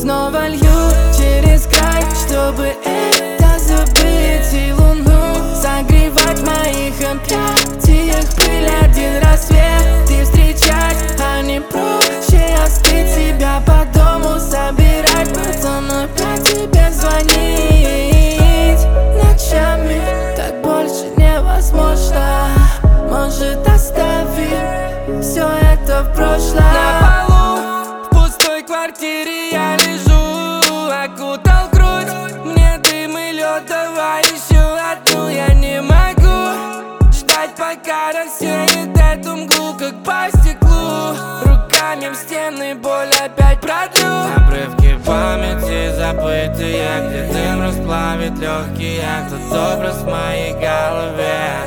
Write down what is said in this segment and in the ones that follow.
Снова лью через край, чтобы это забыть и луну согревать в моих объятиях. Пыль, один рассвет и встречать, а не проще остыть, себя по дому собирать, потом опять тебе звонить ночами. Так больше невозможно, может оставим все это в прошлом. На полу в пустой квартире я лежу, окутал грудь мне дым и лед, давай еще одну. Я не могу ждать, пока рассеет эту мглу, как по стеклу. Руками в стены боль опять протру. Обрывки памяти забытые, где дым расплавит легкие, тот образ в моей голове.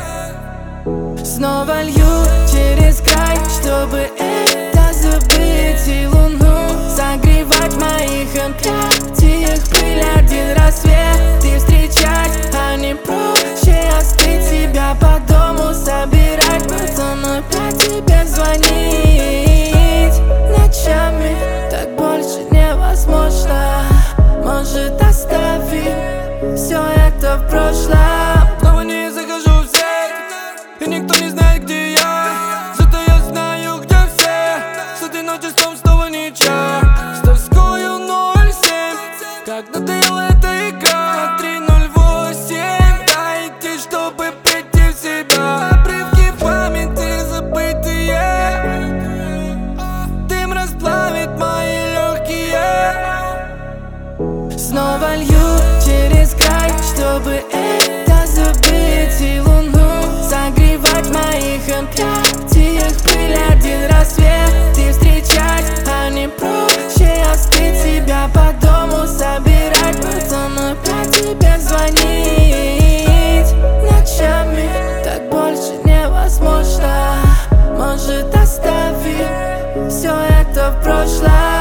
Снова лью через край, чтобы это забыть и луну согревать в моих объятиях. Пыль, один рассвет и встречать, а не проще остыть, себя по дому собирать, потом опять тебе звонить ночами. Так больше невозможно, может оставим все это в прошлом. Снова не захожу в сеть, и никто не знает, где я. Зато я знаю, где все. С этой ночи снова ничего. С тоскою 0,7, как надоела эта игра. 3:08, дайте, чтобы прийти в себя. Обрывки памяти забытые, дым расплавит мои легкие. Снова лью через край, чтобы это забыть и луну согревать в моих объятиях. Пыль, один рассвет и встречать, а не проще остыть, себя по дому собирать, потом опять тебе звонить ночами. Так больше невозможно, может оставим все это в прошлом.